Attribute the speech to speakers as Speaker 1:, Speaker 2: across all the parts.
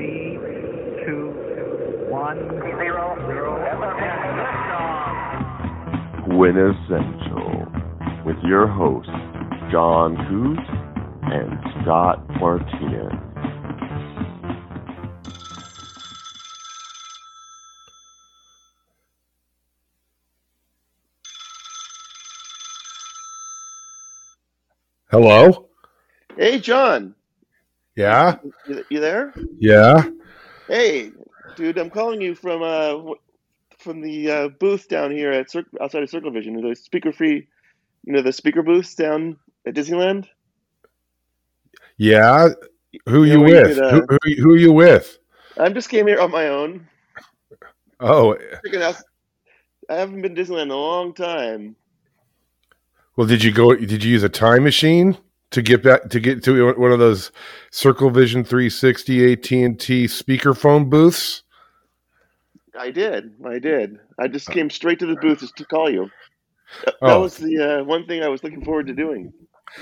Speaker 1: 3, 2, 1, 0, 0, and liftoff.
Speaker 2: Quintessential with your hosts, John Coos and Scott Martinez.
Speaker 3: Hello?
Speaker 4: Hey, John.
Speaker 3: Yeah?
Speaker 4: You there?
Speaker 3: Yeah?
Speaker 4: Hey, dude, I'm calling you from the booth down here at outside of Circle Vision, the speaker-free, the speaker booths down at Disneyland.
Speaker 3: Yeah? Who are you
Speaker 4: where
Speaker 3: with?
Speaker 4: you could,
Speaker 3: Who are you with?
Speaker 4: I just came here on my own.
Speaker 3: Oh,
Speaker 4: Checking out. I haven't been to Disneyland in a long time.
Speaker 3: well, did you use a time machine to get to one of those Circle Vision 360 AT&T speakerphone booths?
Speaker 4: I did. I just came straight to the booth just to call you. That was the one thing I was looking forward to doing.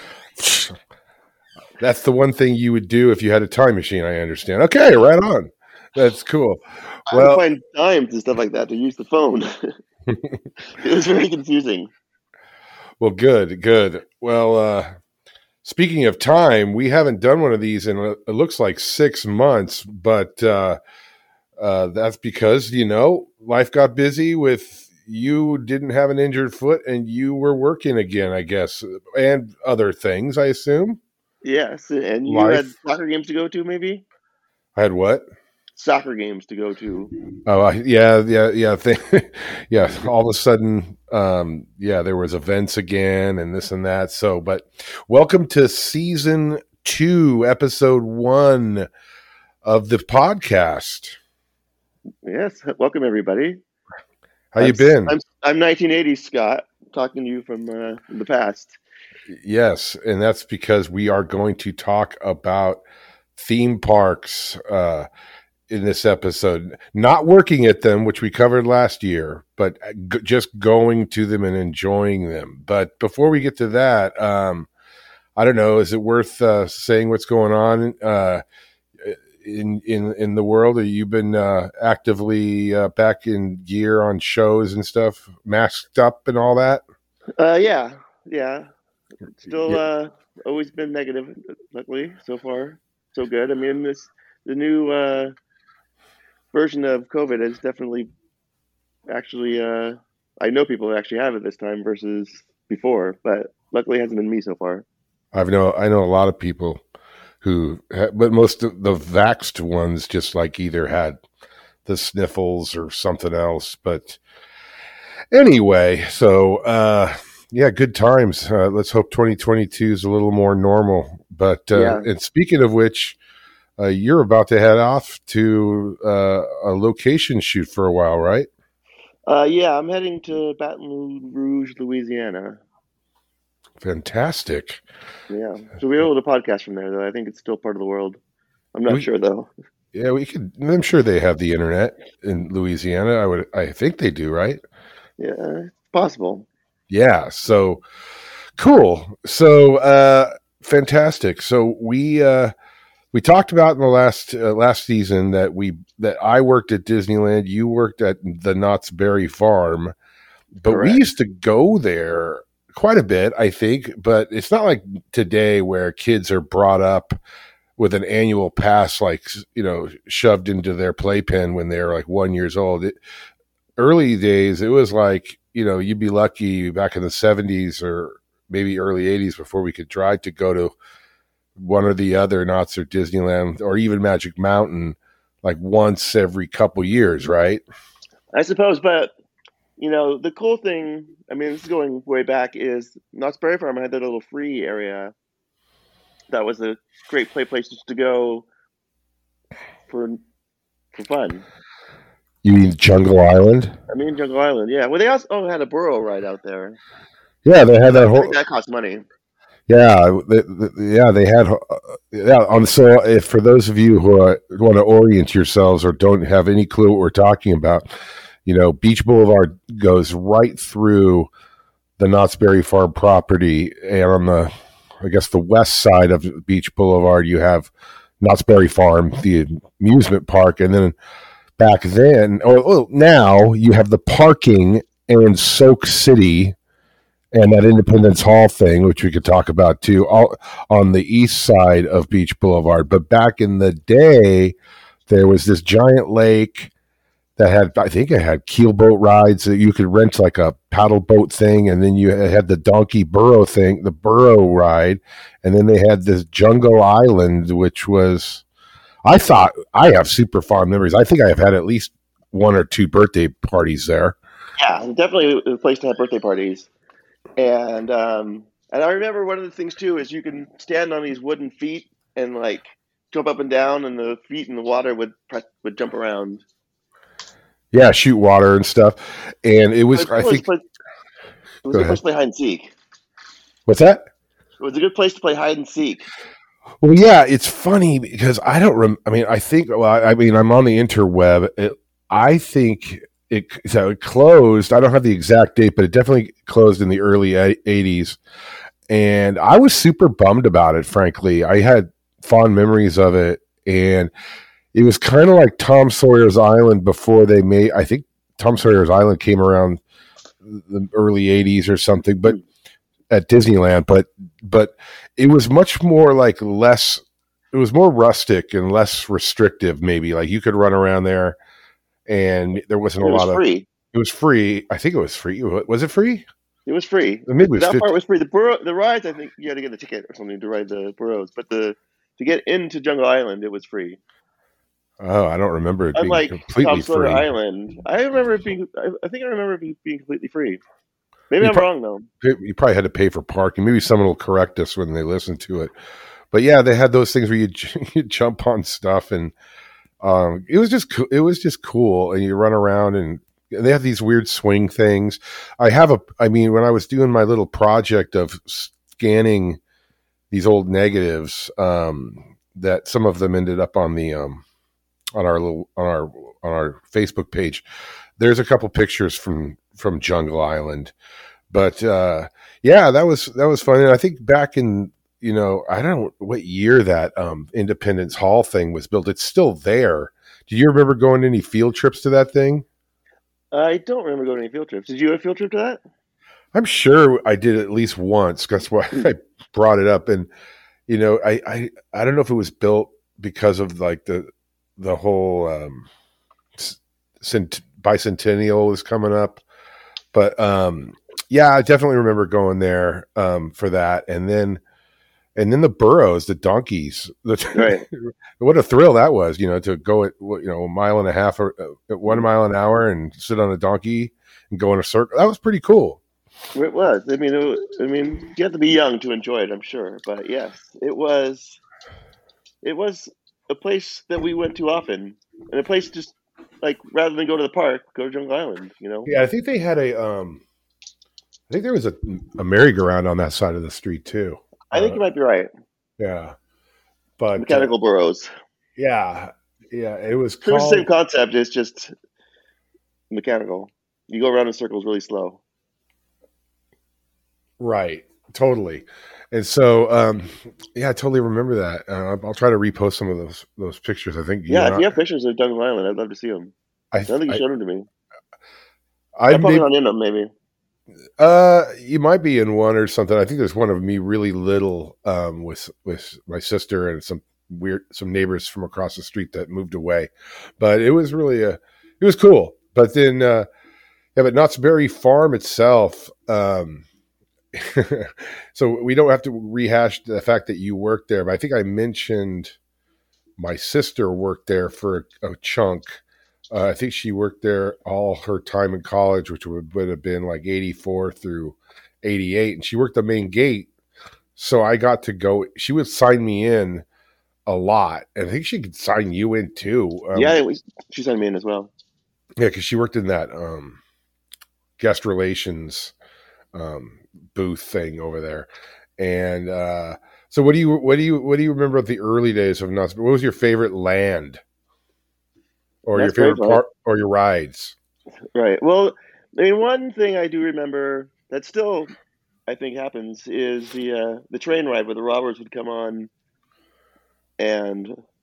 Speaker 3: That's the one thing you would do if you had a time machine, I understand. Okay, right on. That's cool.
Speaker 4: I had to find times and stuff like that to use the phone. It was very confusing.
Speaker 3: Well, good. Well, speaking of time, we haven't done one of these in, it looks like 6 months, but that's because, life got busy with you didn't have an injured foot and you were working again, I guess, and other things, I assume.
Speaker 4: Yes, and you had soccer games to go to, maybe?
Speaker 3: I had what?
Speaker 4: Soccer games to go to.
Speaker 3: Oh, yeah. Yeah. All of a sudden, there was events again and this and that. So, but welcome to season 2, episode 1 of the podcast.
Speaker 4: Yes, welcome everybody.
Speaker 3: How you been?
Speaker 4: I'm 1980 Scott, talking to you from the past.
Speaker 3: Yes, and that's because we are going to talk about theme parks in this episode. Not working at them, which we covered last year, but just going to them and enjoying them. But before we get to that, I don't know, is it worth saying what's going on in the world? Have you been actively back in gear on shows and stuff, masked up and all that?
Speaker 4: Yeah. Still, always been negative. Luckily, so far, so good. I mean, the new version of COVID is definitely actually. I know people who actually have it this time versus before, but luckily it hasn't been me so far.
Speaker 3: I know a lot of people but most of the vaxxed ones just like either had the sniffles or something else. But anyway, so good times. Let's hope 2022 is a little more normal. But and speaking of which, you're about to head off to a location shoot for a while, right?
Speaker 4: I'm heading to Baton Rouge, Louisiana.
Speaker 3: Fantastic.
Speaker 4: Yeah. So we're able to podcast from there, though. I think it's still part of the world. I'm not sure, though.
Speaker 3: Yeah, we could. I'm sure they have the internet in Louisiana. I think they do, right?
Speaker 4: Yeah, it's possible.
Speaker 3: Yeah. So cool. So fantastic. So we talked about in the last season that I worked at Disneyland, you worked at the Knott's Berry Farm, but
Speaker 4: Correct.
Speaker 3: We used to go there quite a bit, I think. But it's not like today where kids are brought up with an annual pass, like shoved into their playpen when they're like 1 year old. Early days, it was like you'd be lucky back in the 70s or maybe early 80s before we could drive to go to one or the other Knott's or Disneyland or even Magic Mountain like once every couple years, right?
Speaker 4: I suppose, but the cool thing, I mean, this is going way back, is Knott's Berry Farm had that little free area that was a great place to go for fun.
Speaker 3: You mean Jungle Island?
Speaker 4: I mean Jungle Island, yeah. Well, they also had a burro ride out there.
Speaker 3: Yeah, they had that whole.
Speaker 4: That cost money.
Speaker 3: Yeah, they had. So, if for those of you who want to orient yourselves or don't have any clue what we're talking about, Beach Boulevard goes right through the Knott's Berry Farm property, and on the west side of Beach Boulevard, you have Knott's Berry Farm, the amusement park, and then back then, or now you have the parking and Soak City and that Independence Hall thing, which we could talk about too, all on the east side of Beach Boulevard. But back in the day, there was this giant lake that had, I think it had keelboat rides that you could rent, like a paddle boat thing, and then you had the donkey burro thing, the burro ride, and then they had this Jungle Island, which was, I thought, I have super fond memories. I think I have had at least one or two birthday parties there.
Speaker 4: Yeah, definitely a place to have birthday parties. And I remember one of the things too is you can stand on these wooden feet and like jump up and down, and the feet in the water would jump around.
Speaker 3: Yeah, shoot water and stuff. And it was, I think,
Speaker 4: it was a good place to play hide and seek.
Speaker 3: What's that?
Speaker 4: It was a good place to play hide and seek.
Speaker 3: Well, yeah, it's funny because I don't. I think. Well, I'm on the interweb. I think it closed. I don't have the exact date, but it definitely closed in the early '80s, and I was super bummed about it. Frankly, I had fond memories of it, and it was kind of like Tom Sawyer's Island before they made. I think Tom Sawyer's Island came around the early '80s or something, but at Disneyland. But it was much more like less. It was more rustic and less restrictive. Maybe like you could run around there, and there wasn't a lot of.
Speaker 4: Free.
Speaker 3: It was free. I think it was free. Was it free?
Speaker 4: It was free.
Speaker 3: Maybe it was
Speaker 4: that part was free. The rides, I think you had to get a ticket or something to ride the burros, but to get into Jungle Island, it was free.
Speaker 3: Oh, I don't remember it being completely
Speaker 4: Tom Sawyer
Speaker 3: free.
Speaker 4: Island, I remember it being. I think I remember it being completely free. Maybe I'm wrong though.
Speaker 3: You probably had to pay for parking. Maybe someone will correct us when they listen to it. But yeah, they had those things where you jump on stuff, and it was just cool. And you run around, and they have these weird swing things. when I was doing my little project of scanning these old negatives, that some of them ended up on the on our Facebook page. There's a couple pictures from Jungle Island, but yeah, that was fun. And I think back in, I don't know what year that Independence Hall thing was built. It's still there. Do you remember going to any field trips to that thing?
Speaker 4: I don't remember going to any field trips. Did you have a field trip to that?
Speaker 3: I'm sure I did at least once. That's why I brought it up. And I don't know if it was built because of like the whole bicentennial was coming up, but yeah, I definitely remember going there for that, and then the burros, the donkeys,
Speaker 4: right.
Speaker 3: What a thrill that was, to go at a mile and a half or at 1 mile an hour and sit on a donkey and go in a circle. That was pretty cool.
Speaker 4: It was. I mean, you have to be young to enjoy it, I'm sure, but yes, it was a place that we went to often, and a place just like rather than go to the park, go to Jungle Island.
Speaker 3: Yeah, I think they had I think there was a merry-go-round on that side of the street too.
Speaker 4: I think you might be right.
Speaker 3: Yeah, but
Speaker 4: mechanical burros.
Speaker 3: Yeah, it was.
Speaker 4: It was the same concept. It's just mechanical. You go around in circles really slow.
Speaker 3: Right. Totally. And so, I totally remember that. I'll try to repost some of those pictures. I think.
Speaker 4: Yeah, if you have pictures of Jungle Island, I'd love to see them. I don't think you showed them to me. I'm probably not in them, maybe.
Speaker 3: You might be in one or something. I think there's one of me really little, with my sister and some neighbors from across the street that moved away. But it was really it was cool. But then, but Knott's Berry Farm itself. So we don't have to rehash the fact that you worked there, but I think I mentioned my sister worked there for a chunk. I think she worked there all her time in college, which would have been like 84 through 88. And she worked the main gate. So I got to go. She would sign me in a lot. And I think she could sign you in too.
Speaker 4: She signed me in as well.
Speaker 3: Yeah, because she worked in that guest relations booth thing over there. And so what do you remember of the early days of Knott's? What was your favorite land? Or your favorite part, or your rides?
Speaker 4: Right. Well, I mean, one thing I do remember that still, I think, happens is the train ride where the robbers would come on and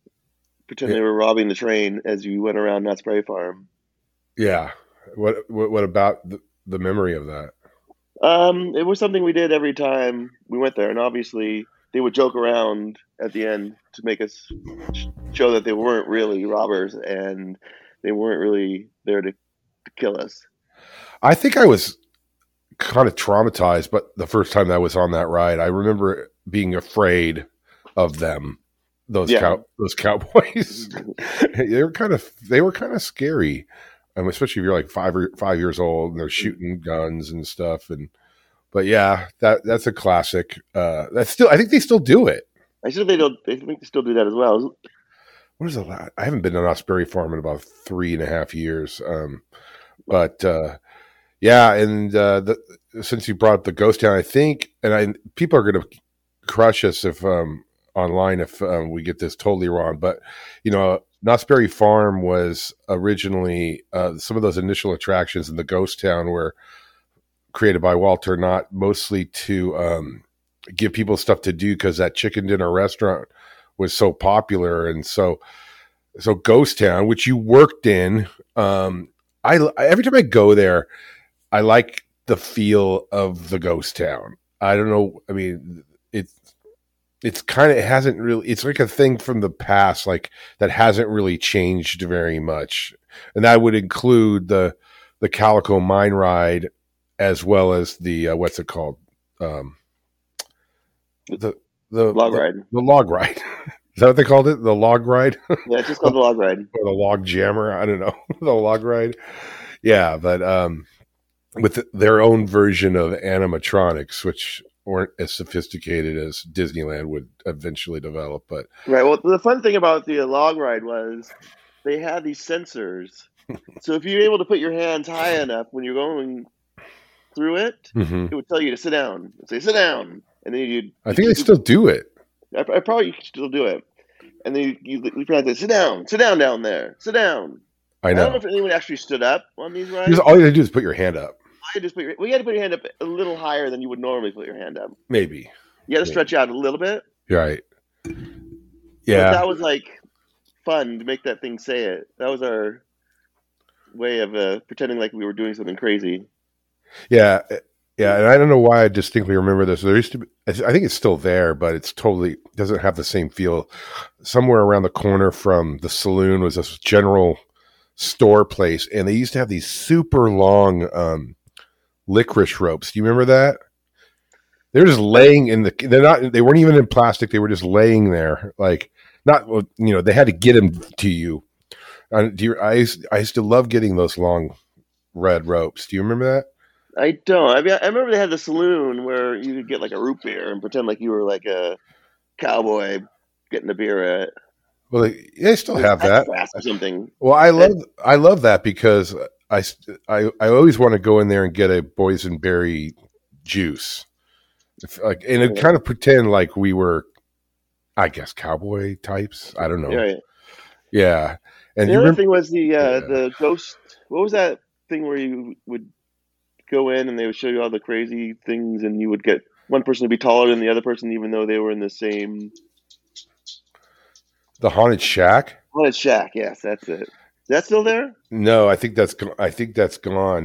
Speaker 4: pretend they were robbing the train as you went around Knott's Berry Farm.
Speaker 3: Yeah. What about the memory of that?
Speaker 4: It was something we did every time we went there, and obviously they would joke around at the end to make us show that they weren't really robbers and they weren't really there to kill us.
Speaker 3: I think I was kind of traumatized, but the first time I was on that ride, I remember being afraid of them. Those cowboys. they were kind of scary. Especially if you're like 5 years old and they're shooting guns and stuff. But yeah, that's a classic. I think they still do it.
Speaker 4: I think they still do that as well.
Speaker 3: What is the last? I haven't been to Knott's Berry Farm in about 3.5 years. Yeah, and since you brought up the ghost town, I think, people are going to crush us if online if we get this totally wrong, but Knott's Berry Farm was originally some of those initial attractions in the ghost town were created by Walter Knott, mostly to give people stuff to do because that chicken dinner restaurant was so popular, and so Ghost Town, which you worked in, every time I go there, I like the feel of the ghost town. I don't know. I mean, it's kind of, it hasn't really, it's like a thing from the past, like that hasn't really changed very much. And that would include the Calico Mine Ride as well as the, what's it called? The
Speaker 4: log ride.
Speaker 3: The log ride. Is that what they called it? The log ride?
Speaker 4: Yeah, it's just called the log ride.
Speaker 3: Or the log jammer. I don't know. The log ride. Yeah. But, with their own version of animatronics, which weren't as sophisticated as Disneyland would eventually develop. But
Speaker 4: right. Well, the fun thing about the log ride was they had these sensors. So if you're able to put your hands high enough when you're going through it, it would tell you to sit down. It'd say, sit down. And then
Speaker 3: I think they still do it.
Speaker 4: I probably still do it. And then you probably say, sit down down there. Sit down.
Speaker 3: I know.
Speaker 4: I don't know if anyone actually stood up on these rides.
Speaker 3: All you had to do is put your hand up.
Speaker 4: You had to put your hand up a little higher than you would normally put your hand up.
Speaker 3: Maybe.
Speaker 4: You had to stretch out a little bit.
Speaker 3: Right. Yeah.
Speaker 4: But that was like fun to make that thing say it. That was our way of pretending like we were doing something crazy.
Speaker 3: Yeah. Yeah. And I don't know why I distinctly remember this. There used to be, I think it's still there, but it's totally doesn't have the same feel. Somewhere around the corner from the saloon was this general store place, and they used to have these super long licorice ropes. Do you remember that? They were just laying in they weren't even in plastic. They were just laying there. Like, not, they had to get them to you. I used to love getting those long red ropes. Do you remember that?
Speaker 4: I don't. I mean, I remember they had the saloon where you could get like a root beer and pretend like you were like a cowboy getting a beer at.
Speaker 3: Well, they still have that.
Speaker 4: Or something.
Speaker 3: Well, I love that because I always want to go in there and get a boysenberry juice, and kind of pretend like we were, I guess, cowboy types. I don't know.
Speaker 4: Right.
Speaker 3: Yeah. And
Speaker 4: the other thing was the ghost. What was that thing where you would go in and they would show you all the crazy things, and you would get one person to be taller than the other person, even though they were in the same.
Speaker 3: The Haunted Shack?
Speaker 4: Haunted Shack, yes, that's it. Is that still there?
Speaker 3: No, I think that's gone. I think that's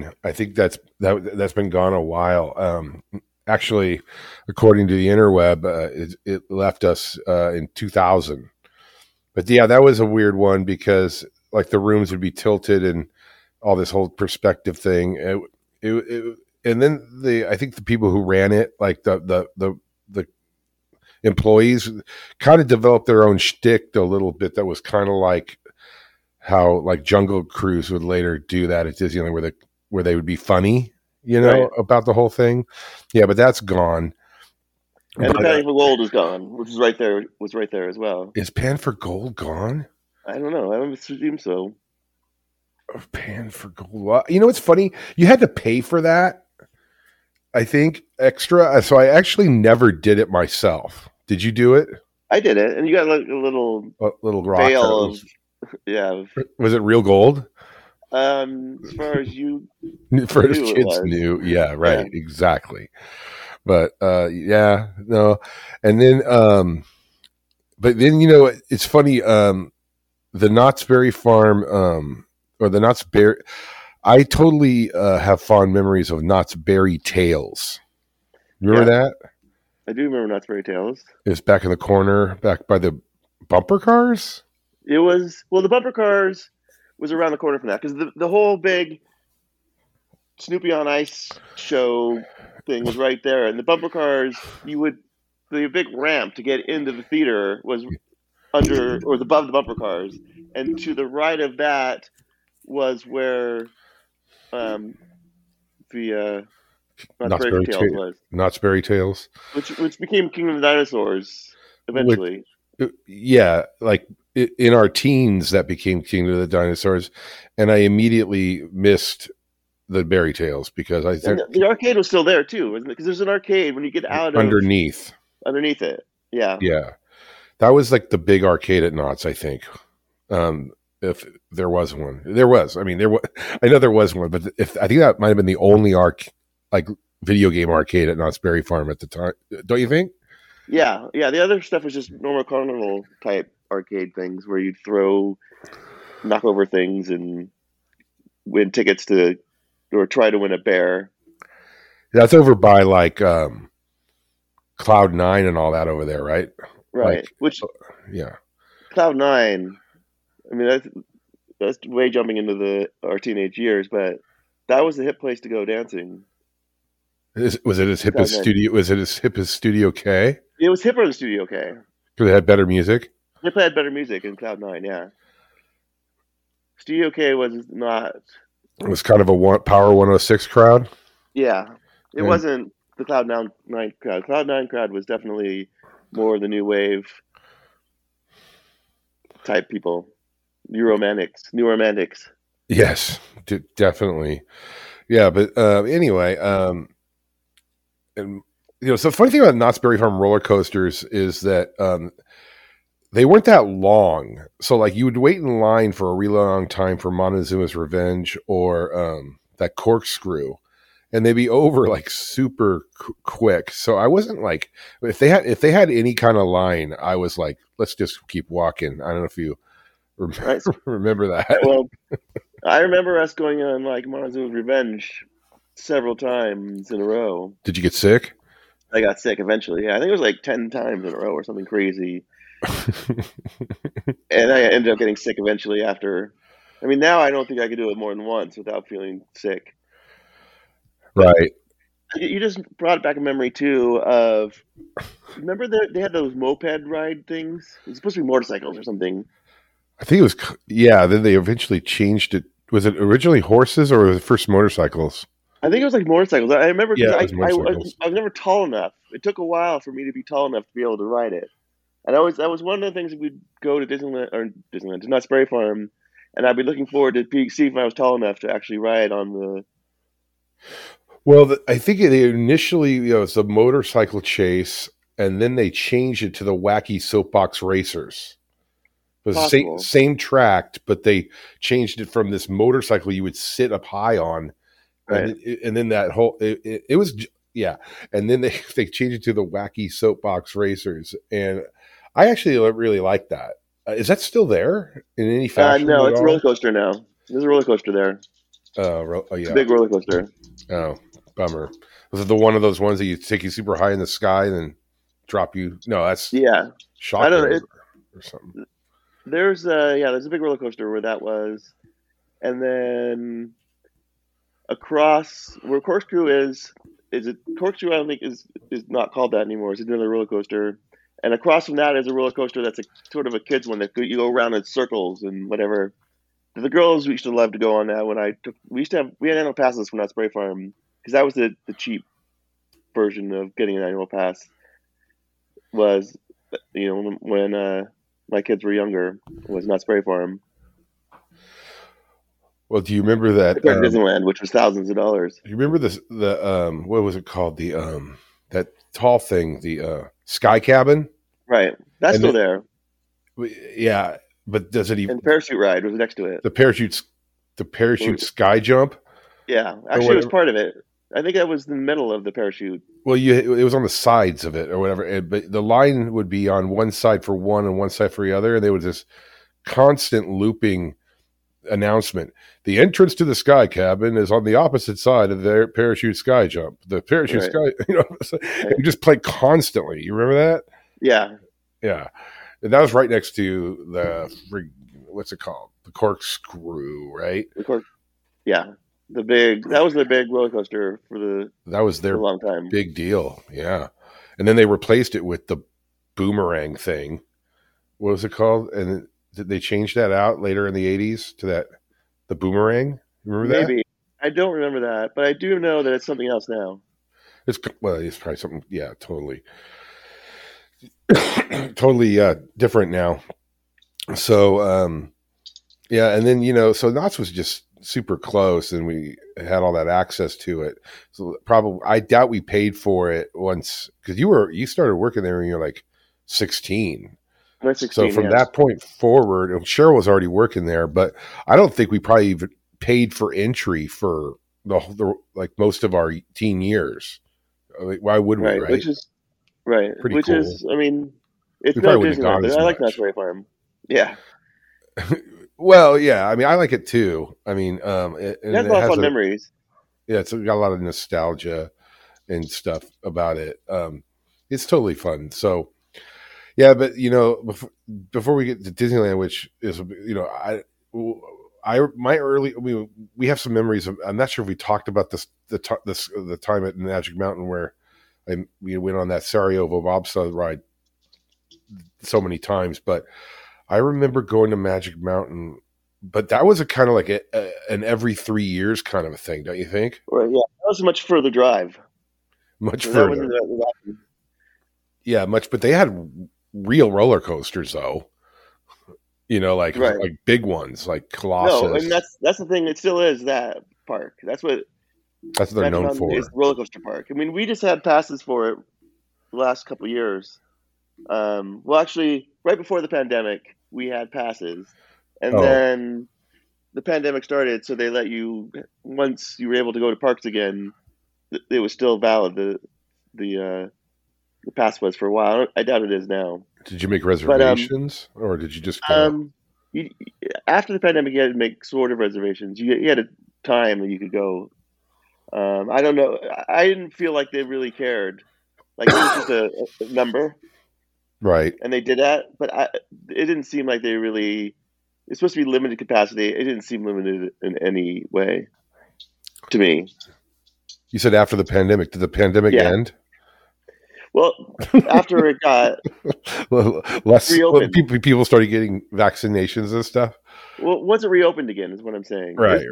Speaker 3: been gone a while. Actually, according to the interweb, it left us in 2000. But yeah, that was a weird one because like the rooms would be tilted and all this whole perspective thing. And then I think the people who ran it, like the employees, kind of developed their own shtick a little bit that was kind of like how like Jungle Cruise would later do that at Disneyland, where they would be funny,
Speaker 4: right,
Speaker 3: about the whole thing. Yeah, but that's gone.
Speaker 4: And the Pan for Gold is gone, which is right there. Was right there as well.
Speaker 3: Is Pan for Gold gone?
Speaker 4: I don't know. I don't assume so.
Speaker 3: Pan for Gold. Well, it's funny. You had to pay for that, I think, extra. So I actually never did it myself. Did you do it?
Speaker 4: I did it, and you got like a little
Speaker 3: rock
Speaker 4: veil of, yeah.
Speaker 3: Was it real gold?
Speaker 4: As far as you,
Speaker 3: for as kids knew, yeah, right, yeah. Exactly. But yeah, no, and then, but then it's funny. the Knott's Berry Farm, or the Knott's Berry. I totally have fond memories of Knott's Berry Tales. Remember that?
Speaker 4: I do remember Knott's Berry Tales.
Speaker 3: It was back in the corner, back by the bumper cars.
Speaker 4: It was, well, the bumper cars was around the corner from that, because the whole big Snoopy on Ice show thing was right there, and the bumper cars, the big ramp to get into the theater was under or was above the bumper cars, and to the right of that was where the Knott's Berry Tales was.
Speaker 3: Knott's Berry Tales,
Speaker 4: which became Kingdom of the Dinosaurs eventually.
Speaker 3: Yeah, like in our teens, that became Kingdom of the Dinosaurs, and I immediately missed the Berry Tales because I think
Speaker 4: the arcade was still there too, isn't it? Because there's an arcade when you get out
Speaker 3: underneath
Speaker 4: it. Yeah.
Speaker 3: That was like the big arcade at Knott's, I think. If there was one, there was. I mean, I know there was one, but I think that might have been the only video game arcade at Knott's Berry Farm at the time. Don't you think?
Speaker 4: Yeah. The other stuff was just normal carnival type arcade things where you'd knock over things and win tickets or try to win a bear.
Speaker 3: That's over by Cloud 9 and all that over there, right?
Speaker 4: Right.
Speaker 3: Yeah.
Speaker 4: Cloud 9. I mean, that's way jumping into our teenage years, but that was the hip place to go dancing.
Speaker 3: Was it as hip as Studio? Was it as hip as Studio K?
Speaker 4: It was hipper than Studio K.
Speaker 3: Because it had better music.
Speaker 4: It had better music in Cloud 9. Yeah. Studio K was not.
Speaker 3: It was kind of a Power 106 crowd.
Speaker 4: Yeah, it wasn't the Cloud 9 crowd. Cloud 9 crowd was definitely more the new wave type people, new romantics.
Speaker 3: Yes, definitely. Yeah, but anyway, and so the funny thing about Knott's Berry Farm roller coasters is that they weren't that long. So you would wait in line for a really long time for Montezuma's Revenge or that Corkscrew, and they'd be over super quick. So I wasn't if they had any kind of line, I was like, let's just keep walking. I don't know if you remember that.
Speaker 4: Well, I remember us going on Montezuma's Revenge several times in a row.
Speaker 3: Did you get sick?
Speaker 4: I got sick eventually. Yeah, I think it was 10 times in a row or something crazy. And I ended up getting sick eventually after. I mean, now I don't think I could do it more than once without feeling sick.
Speaker 3: Right.
Speaker 4: You just brought back a memory too of. Remember they had those moped ride things? It's supposed to be motorcycles or something.
Speaker 3: I think it was. Yeah. Then they eventually changed it. Was it originally horses or was it first motorcycles?
Speaker 4: I think it was motorcycles. I remember because
Speaker 3: I
Speaker 4: was never tall enough. It took a while for me to be tall enough to be able to ride it. And that was one of the things we'd go to to Knott's Berry Farm, and I'd be looking forward to see if I was tall enough to actually ride on the.
Speaker 3: Well, I think they initially, it's a motorcycle chase, and then they changed it to the Wacky Soapbox Racers. It was the same track, but they changed it from this motorcycle you would sit up high on, right? And then that whole it was and then they changed it to the Wacky Soapbox Racers, and I actually really like that. Is that still there in any fashion?
Speaker 4: No, it's a roller coaster now. There's a roller coaster there.
Speaker 3: Yeah,
Speaker 4: it's a big roller coaster.
Speaker 3: Oh, bummer. Was it the one of those ones that you take you super high in the sky and then drop you? No, that's Shock.
Speaker 4: I don't know
Speaker 3: or something.
Speaker 4: There's a big roller coaster where that was, and then across where Corkscrew is it Corkscrew? I don't think is not called that anymore. It's another roller coaster. And across from that is a roller coaster that's sort of a kid's one that you go around in circles and whatever. The girls used to love to go on that. We had annual passes from Knott's Berry Farm because that was the cheap version of getting an annual pass. Was when my kids were younger, was Knott's Berry Farm.
Speaker 3: Well, do you remember that
Speaker 4: Disneyland, which was thousands of dollars?
Speaker 3: Do you remember the what was it called? The that tall thing, the Sky Cabin?
Speaker 4: Right. That's still there.
Speaker 3: Yeah, but does it even?
Speaker 4: And parachute ride was next to it.
Speaker 3: The parachute sky jump.
Speaker 4: Yeah, actually, it was part of it. I think that was the middle of the parachute.
Speaker 3: Well, it was on the sides of it or whatever. But the line would be on one side for one and one side for the other, and they would just constant looping announcement. The entrance to the sky cabin is on the opposite side of their parachute sky jump. The parachute sky, you just play constantly. You remember that?
Speaker 4: Yeah.
Speaker 3: Yeah. And that was right next to what's it called? The corkscrew, right?
Speaker 4: Yeah. That was the big roller coaster
Speaker 3: that was their
Speaker 4: a long time.
Speaker 3: Big deal. Yeah. And then they replaced it with the boomerang thing. What was it called? And did they change that out later in the 80s to the boomerang? Remember that?
Speaker 4: Maybe. I don't remember that, but I do know that it's something else now.
Speaker 3: It's probably something, yeah, totally. Totally different now. So, yeah, and then, so Knott's was just super close and we had all that access to it. So probably, I doubt we paid for it once, because you started working there when you were like 16.
Speaker 4: 16,
Speaker 3: so from that point forward, Cheryl was already working there, but I don't think we probably even paid for entry for the like most of our teen years. Why would we? Right,
Speaker 4: which is right.
Speaker 3: Pretty
Speaker 4: which
Speaker 3: cool.
Speaker 4: Is, I mean, it's not Disneyland, but I like Knott's Berry Farm. Yeah.
Speaker 3: Well, yeah. I mean, I like it too. I mean,
Speaker 4: it has a lot of fun memories.
Speaker 3: Yeah, it's got a lot of nostalgia and stuff about it. It's totally fun. So. Yeah, but before we get to Disneyland, which is we have some memories of. I'm not sure if we talked about the time at Magic Mountain where we went on that Sarajevo bobsled ride so many times, but I remember going to Magic Mountain. But that was a kind of like an every 3 years kind of a thing, don't you think?
Speaker 4: Right. Yeah, that was a much further drive.
Speaker 3: Much further. Yeah, much. But they had real roller coasters though, like big ones like Colossus.
Speaker 4: No, and that's the thing. It still is that park. That's what
Speaker 3: they're known for.
Speaker 4: Is the roller coaster park. I mean, we just had passes for it the last couple of years. Well, actually, right before the pandemic, we had passes, and then the pandemic started. So they let you, once you were able to go to parks again, it was still valid. The pass was for a while. I doubt it is now.
Speaker 3: Did you make reservations, or did you just go?
Speaker 4: After the pandemic, you had to make sort of reservations. You had a time that you could go. I don't know. I didn't feel like they really cared. Like it was just a number,
Speaker 3: right?
Speaker 4: And they did that, but it didn't seem like they really. It's supposed to be limited capacity. It didn't seem limited in any way to me.
Speaker 3: You said after the pandemic. Did the pandemic end?
Speaker 4: Well, after it got
Speaker 3: reopened, people started getting vaccinations and stuff.
Speaker 4: Well, once it reopened again, is what I'm saying.
Speaker 3: Right.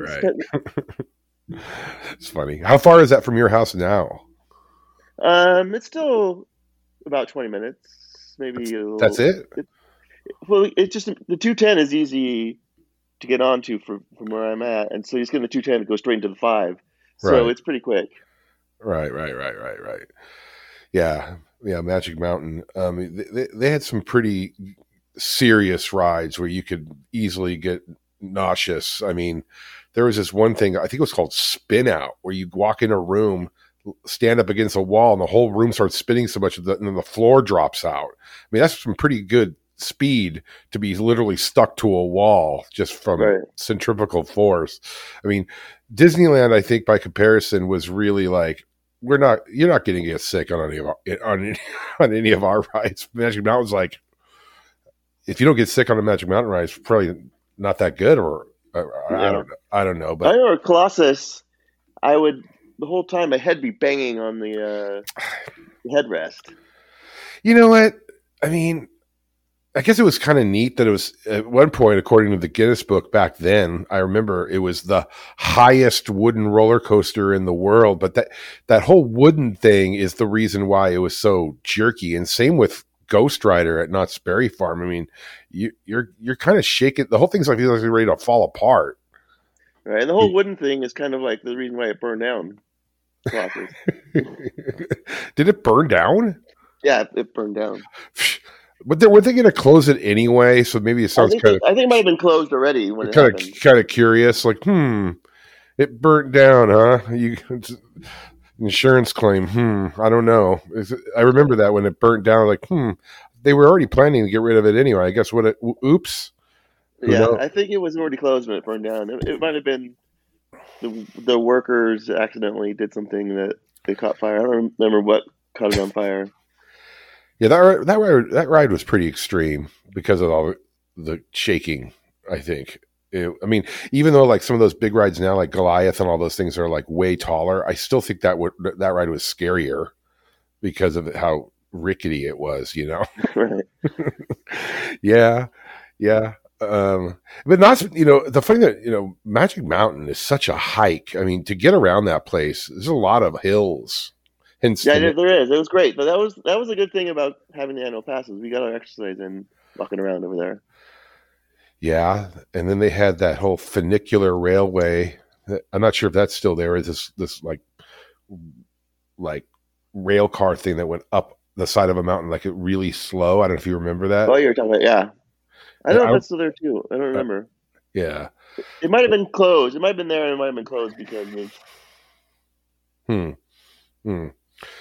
Speaker 3: It's funny. How far is that from your house now?
Speaker 4: It's still about 20 minutes, maybe.
Speaker 3: That's it.
Speaker 4: It's just the 210 is easy to get onto from where I'm at, and so you just get the 210 to go straight into the 5. So it's pretty quick.
Speaker 3: Right. Yeah, Magic Mountain. They had some pretty serious rides where you could easily get nauseous. I mean, there was this one thing, I think it was called Spin Out, where you walk in a room, stand up against a wall, and the whole room starts spinning so much that then the floor drops out. I mean, that's some pretty good speed to be literally stuck to a wall just from centrifugal force. I mean, Disneyland, I think by comparison, was really like, you're not getting to get sick on any of our rides. Magic Mountain's like, if you don't get sick on a Magic Mountain ride, it's probably not that good, or I don't know. But
Speaker 4: I remember Colossus, the whole time my head be banging on the headrest.
Speaker 3: You know what? I mean, I guess it was kind of neat that it was at one point, according to the Guinness book back then, I remember it was the highest wooden roller coaster in the world. But that whole wooden thing is the reason why it was so jerky. And same with Ghost Rider at Knott's Berry Farm. I mean, you're kind of shaking. The whole thing's like it's ready to fall apart.
Speaker 4: Right. And the whole wooden thing is kind of like the reason why it burned down.
Speaker 3: Did it burn down?
Speaker 4: Yeah, it burned down.
Speaker 3: But were they going to close it anyway? So maybe it sounds kind of.
Speaker 4: I think it might have been closed already when it happened.
Speaker 3: Kind of curious, like, it burnt down, huh? Insurance claim, I don't know. I remember that when it burnt down, like, they were already planning to get rid of it anyway. I guess oops. Who
Speaker 4: Yeah,
Speaker 3: knows?
Speaker 4: I think it was already closed when it burned down. It might have been the workers accidentally did something that they caught fire. I don't remember what caught it on fire.
Speaker 3: Yeah, that ride was pretty extreme because of all the shaking. I think. I mean, even though like some of those big rides now, like Goliath and all those things, are like way taller, I still think that ride was scarier because of how rickety it was. You know.
Speaker 4: Right.
Speaker 3: Yeah, yeah. But not, the funny that, Magic Mountain is such a hike. I mean, to get around that place, there's a lot of hills. Hence,
Speaker 4: Yeah, there is. It was great, but that was a good thing about having the annual passes. We got our exercise in walking around over there.
Speaker 3: yeah. And then they had that whole funicular railway. I'm not sure if that's still there. Is this like rail car thing that went up the side of a mountain, like it really slow. I don't know if you remember that.
Speaker 4: Oh, you're talking about, yeah. I don't know if that's still there too. I don't remember.
Speaker 3: Yeah.
Speaker 4: It might have been closed. It might have been there and it might have been closed because of...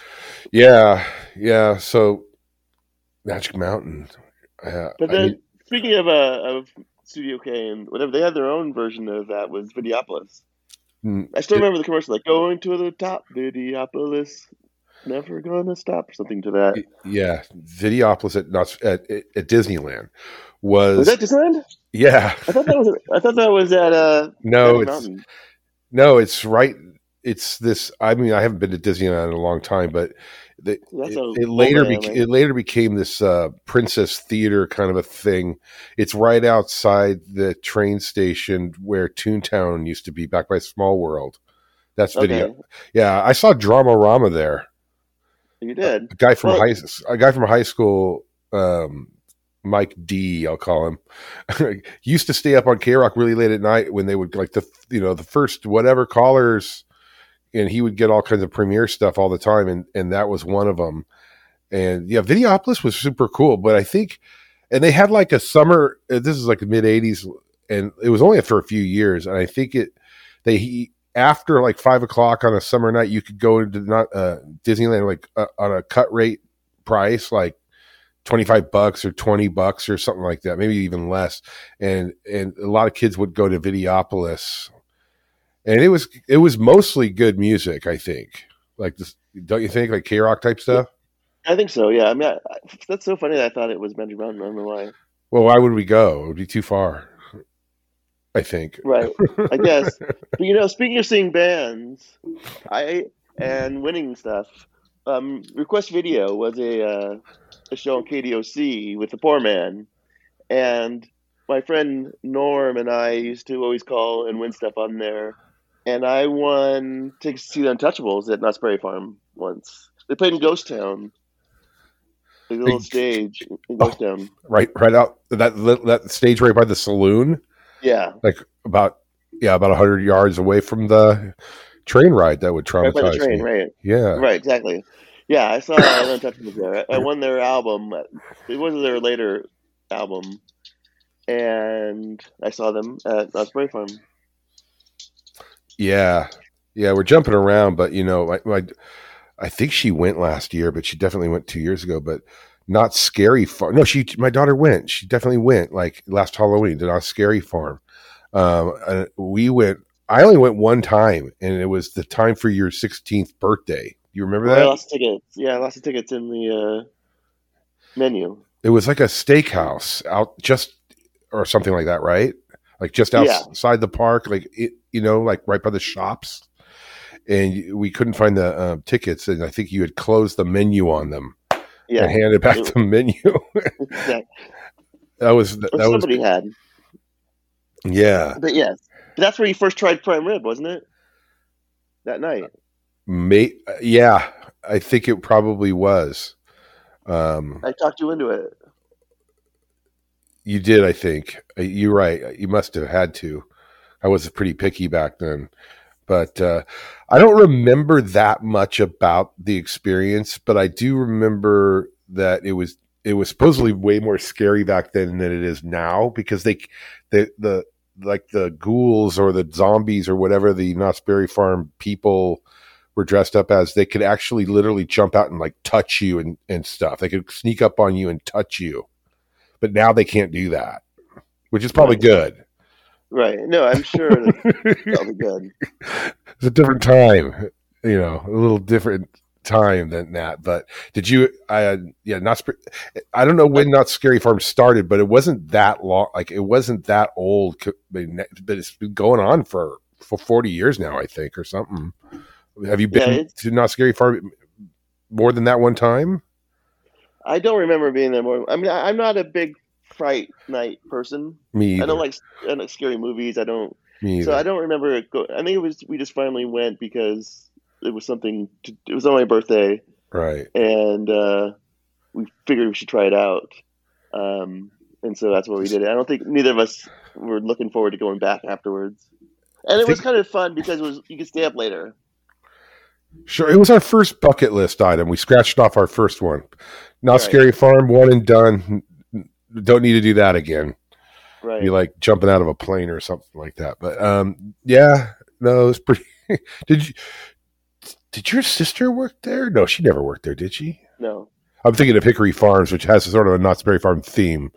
Speaker 3: Yeah. So Magic Mountain.
Speaker 4: But then, speaking of Studio K and whatever, they had their own version of that was Videopolis. I still remember the commercial, like, going to the top, Videopolis, never gonna stop, or something to that.
Speaker 3: Yeah, Videopolis at Disneyland was
Speaker 4: that Disneyland?
Speaker 3: Yeah,
Speaker 4: I thought that was at
Speaker 3: No, it's right. It's this. I mean, I haven't been to Disneyland in a long time, but it later became this Princess Theater kind of a thing. It's right outside the train station where Toontown used to be, back by Small World. That's Video.
Speaker 4: Okay.
Speaker 3: Yeah, I saw Dramarama there.
Speaker 4: You did.
Speaker 3: A guy from high school, Mike D, I'll call him, used to stay up on K-Rock really late at night when they would like the first whatever callers, and he would get all kinds of premiere stuff all the time, and that was one of them. And yeah, Videopolis was super cool, but I think, and they had like a summer. This is like the mid '80s, and it was only for a few years. And I think after like 5 o'clock on a summer night, you could go into Disneyland like on a cut rate price, like $25 or $20 or something like that, maybe even less. And a lot of kids would go to Videopolis, and it was mostly good music. I think, like this, don't you think, like K-Rock type stuff?
Speaker 4: I think so. Yeah. I mean, that's so funny that I thought it was Magic Mountain. I don't know why.
Speaker 3: Well, why would we go? It would be too far, I think.
Speaker 4: Right. I guess. But, speaking of seeing bands, and winning stuff, Request Video was a show on KDOC with the Poor Man, and my friend Norm and I used to always call and win stuff on there, and I won tickets to see the Untouchables at Knott's Berry Farm once. They played in Ghost Town. The little stage in Ghost Town.
Speaker 3: Right out that stage right by the saloon.
Speaker 4: Yeah.
Speaker 3: Like about 100 yards away from the train ride that would traumatize
Speaker 4: right by the train,
Speaker 3: me.
Speaker 4: Right.
Speaker 3: Yeah.
Speaker 4: Right, exactly. Yeah, I saw Untouchables there. I won their album. It wasn't their later album. And I saw them at Knott's Berry Farm.
Speaker 3: Yeah, we're jumping around, but I think she went last year, but she definitely went 2 years ago. But Not Scary Farm. No, my daughter went. She definitely went like last Halloween to Not Scary Farm. We went. I only went one time, and it was the time for your 16th birthday. You remember that?
Speaker 4: I lost tickets. Yeah, I lost the tickets in the menu.
Speaker 3: It was like a steakhouse or something like that, right? Like just outside the park, like like right by the shops. And we couldn't find the tickets, and I think you had closed the menu on them.
Speaker 4: Yeah,
Speaker 3: and handed back the menu.
Speaker 4: Exactly.
Speaker 3: Somebody
Speaker 4: had.
Speaker 3: Yeah,
Speaker 4: but yes, that's where you first tried prime rib, wasn't it? That night.
Speaker 3: Yeah, I think it probably was.
Speaker 4: I talked you into it.
Speaker 3: You did, I think. You're right. You must have had to. I was pretty picky back then. But I don't remember that much about the experience, but I do remember that it was supposedly way more scary back then than it is now, because the ghouls or the zombies or whatever the Knott's Berry Farm people were dressed up as, they could actually literally jump out and like touch you and stuff. They could sneak up on you and touch you. But now they can't do that. which is probably good.
Speaker 4: Right. No, I'm sure that's probably good.
Speaker 3: It's a different time, a little different time than that. But did you? I don't know when Not Scary Farm started, but it wasn't that long. Like it wasn't that old, but it's been going on for 40 years now, I think, or something. Have you been to Not Scary Farm more than that one time?
Speaker 4: I don't remember being there more. I mean, I'm not a big Fright Night person.
Speaker 3: Me either.
Speaker 4: I don't like scary movies. I don't.
Speaker 3: Me either.
Speaker 4: So I don't remember it. I think we just finally went because it was it was on my birthday,
Speaker 3: right?
Speaker 4: And we figured we should try it out. And so that's what we did. I don't think neither of us were looking forward to going back afterwards. And it was kind of fun because you could stay up later.
Speaker 3: Sure, it was our first bucket list item. We scratched off our first one. Not Scary Farm, one and done. Don't need to do that again.
Speaker 4: Right.
Speaker 3: Be like jumping out of a plane or something like that. But it was pretty. Did your sister work there? No, she never worked there, did she?
Speaker 4: No.
Speaker 3: I'm thinking of Hickory Farms, which has sort of a Not Scary Farm theme.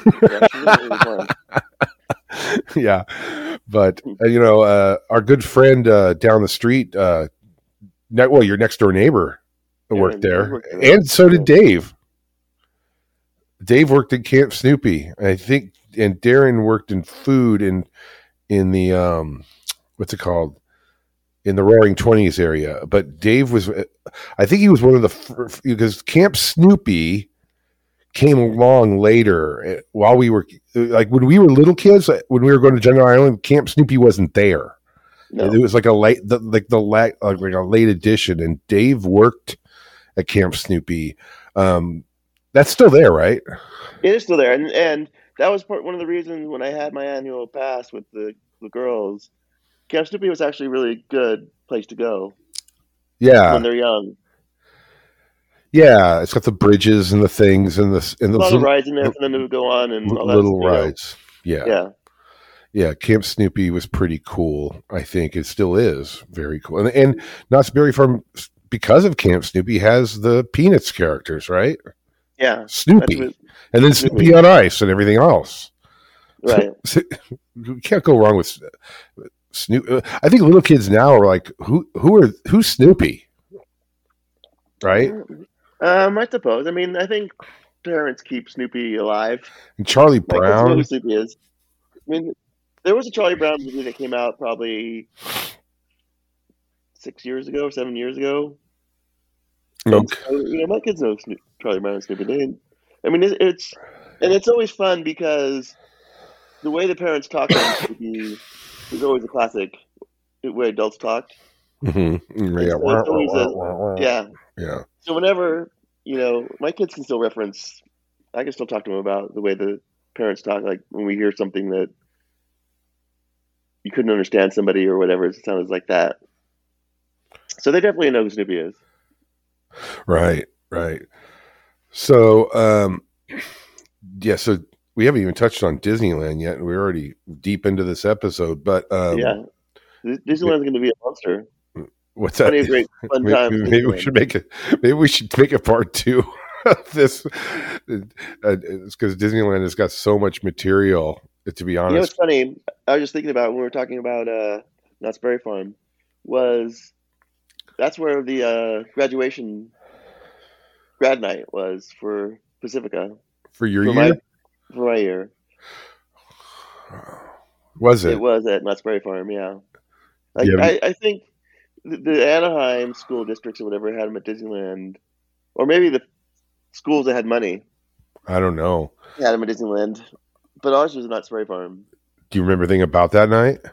Speaker 3: Yeah, but our good friend down the street, your next door neighbor worked there, and so did Dave. Dave worked at Camp Snoopy, I think, and Darren worked in food in the what's it called, in the Roaring Twenties area. But Dave was, I think he was one of the first, because Camp Snoopy came along later while we were like when we were little kids. When we were going to General Island, Camp Snoopy wasn't there. No. It was like a late edition, and Dave worked at Camp Snoopy. That's still there, right?
Speaker 4: It is still there, and that was one of the reasons when I had my annual pass with the girls. Camp Snoopy was actually a really good place to go.
Speaker 3: Yeah,
Speaker 4: when they're young.
Speaker 3: Yeah, it's got the bridges and the things and the
Speaker 4: a lot of rides in there for them to go on and all
Speaker 3: little
Speaker 4: that,
Speaker 3: rides. Yeah. Camp Snoopy was pretty cool. I think it still is very cool. And Knott's Berry Farm, because of Camp Snoopy, has the Peanuts characters, right?
Speaker 4: Yeah,
Speaker 3: Snoopy, and then Snoopy on Ice and everything else.
Speaker 4: Right.
Speaker 3: So you can't go wrong with Snoopy. I think little kids now are like, who's Snoopy? Right?
Speaker 4: I suppose. I mean, I think parents keep Snoopy alive.
Speaker 3: And Charlie Brown.
Speaker 4: Know who Snoopy is. I mean, there was a Charlie Brown movie that came out probably 7 years ago.
Speaker 3: Okay.
Speaker 4: So, my kids know Charlie Brown and Snoopy. It's always fun because the way the parents talk about Snoopy is always a classic way adults talk.
Speaker 3: Mm-hmm.
Speaker 4: Yeah. So whenever, my kids can still reference, I can still talk to them about the way the parents talk, like when we hear something that you couldn't understand somebody or whatever, it sounds like that. So they definitely know who Snoopy is.
Speaker 3: Right. So, so we haven't even touched on Disneyland yet, and we're already deep into this episode, but
Speaker 4: Disneyland's going to be a monster.
Speaker 3: What's that?
Speaker 4: Plenty of great fun times.
Speaker 3: Maybe we should make a part 2 of this. It's because Disneyland has got so much material. To be honest,
Speaker 4: it's funny. I was just thinking about when we were talking about Knott's Berry Farm. That's where the grad night was for Pacifica.
Speaker 3: For your year?
Speaker 4: For my year.
Speaker 3: Was it?
Speaker 4: It was at Knott's Berry Farm. Yeah. I think the Anaheim school districts or whatever had them at Disneyland, or maybe the schools that had money.
Speaker 3: I don't know.
Speaker 4: Had them at Disneyland, but ours was Knott's Berry Farm.
Speaker 3: Do you remember anything about that night?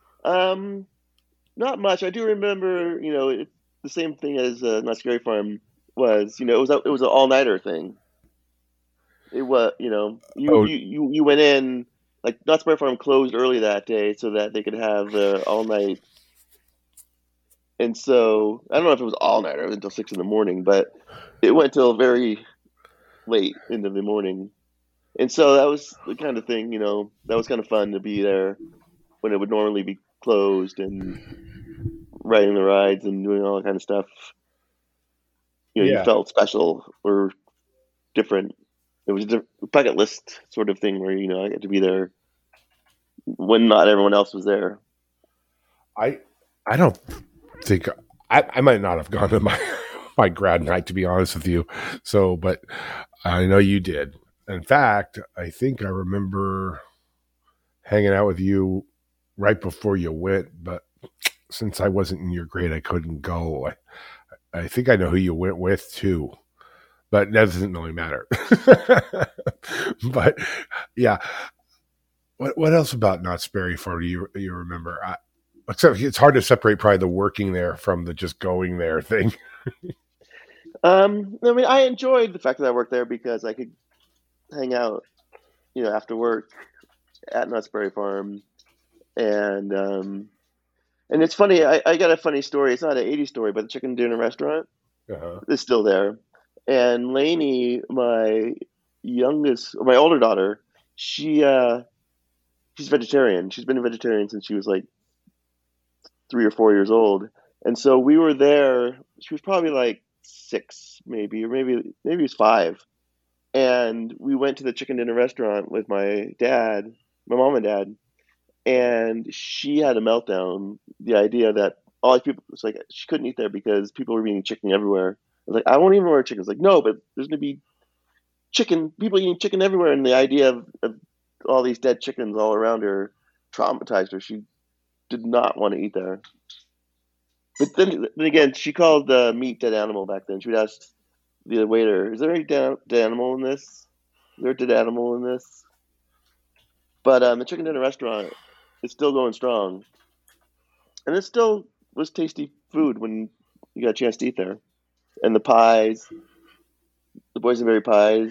Speaker 4: Not much. I do remember, the same thing as Knott's Berry Farm was. It was an all-nighter thing. It was, you went in, like Knott's Berry Farm closed early that day so that they could have the all-night. And so, I don't know if it was all-nighter until 6 a.m, but it went till very late into the morning. And so that was the kind of thing, that was kind of fun to be there when it would normally be closed and riding the rides and doing all that kind of stuff. You felt special or different. It was a bucket list sort of thing where, I get to be there when not everyone else was there.
Speaker 3: I don't think I might not have gone to my grad night, to be honest with you. So, but I know you did. In fact, I think I remember hanging out with you right before you went, but since I wasn't in your grade, I couldn't go. I think I know who you went with too, but that doesn't really matter. But yeah, what else about Knott's Berry Farm do you remember? Except it's hard to separate probably the working there from the just going there thing.
Speaker 4: I mean, I enjoyed the fact that I worked there because I could hang out, after work at Knott's Berry Farm, and it's funny. I got a funny story. It's not an '80s story, but the chicken dinner restaurant is still there. And Lainey, my older daughter, she's vegetarian. She's been a vegetarian since she was like 3 or 4 years old. And so we were there. She was probably like 6, maybe, or maybe it was 5. And we went to the chicken dinner restaurant with my mom and dad, and she had a meltdown. The idea that all these people, it's like she couldn't eat there because people were eating chicken everywhere. I was like, I won't even order chicken. It's like, no, but there's going to be people eating chicken everywhere. And the idea of all these dead chickens all around her traumatized her. She did not want to eat there. But then again, she called meat dead animal back then. She would ask the waiter, is there any dead animal in this? Is there a dead animal in this? But the chicken dinner restaurant is still going strong. And it still was tasty food when you got a chance to eat there. And the pies, the boysenberry pies.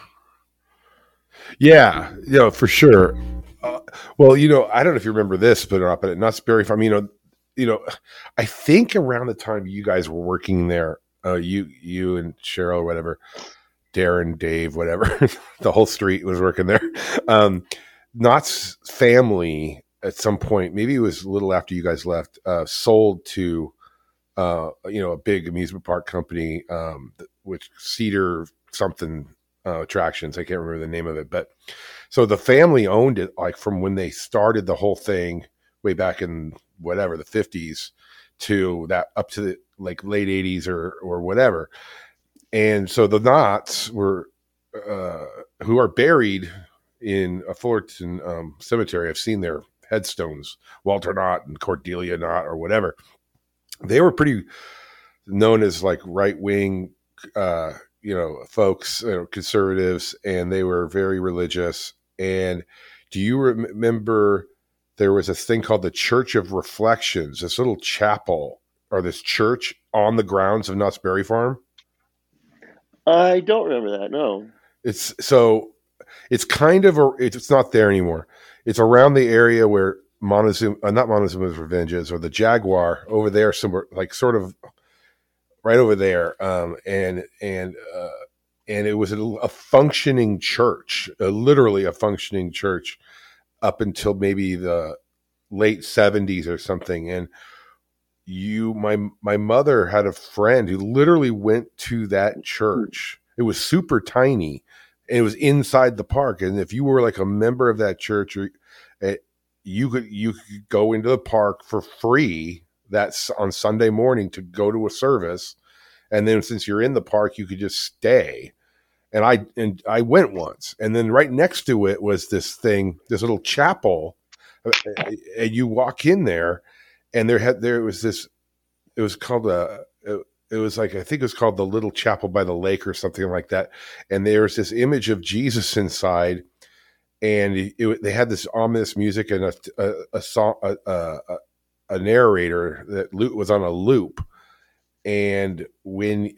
Speaker 3: Yeah, for sure. Well, I don't know if you remember this, but at Knott's Berry Farm, I think around the time you guys were working there, you and Cheryl or whatever, Darren, Dave, whatever, the whole street was working there. Knott's family at some point, maybe it was a little after you guys left, sold to a big amusement park company, which Cedar something attractions. I can't remember the name of it, but so the family owned it like from when they started the whole thing way back in whatever the 50s to that up to the like late 80s or whatever. And so the Knotts were who are buried in a Fullerton cemetery. I've seen their headstones, Walter Knott and Cordelia Knott or whatever. They were pretty known as like right-wing, folks, conservatives, and they were very religious. And do you remember there was a thing called the Church of Reflections, this little chapel or this church on the grounds of Knott's Berry Farm?
Speaker 5: I don't remember that. No.
Speaker 3: It's kind of it's not there anymore. It's around the area where not Montezuma's Revenge is, or the Jaguar over there, somewhere like sort of right over there. And it was a functioning church, literally a functioning church up until maybe the late 70s or something. And my mother had a friend who literally went to that church. It was super tiny and it was inside the park. And if you were like a member of that church, you could go into the park for free. That's on Sunday morning to go to a service. And then since you're in the park, you could just stay. And I went once, and then right next to it was this little chapel, and you walk in there, and there was this. It was called it was like, I think it was called the Little Chapel by the Lake or something like that. And there was this image of Jesus inside, and they had this ominous music and a song, a narrator that was on a loop, and when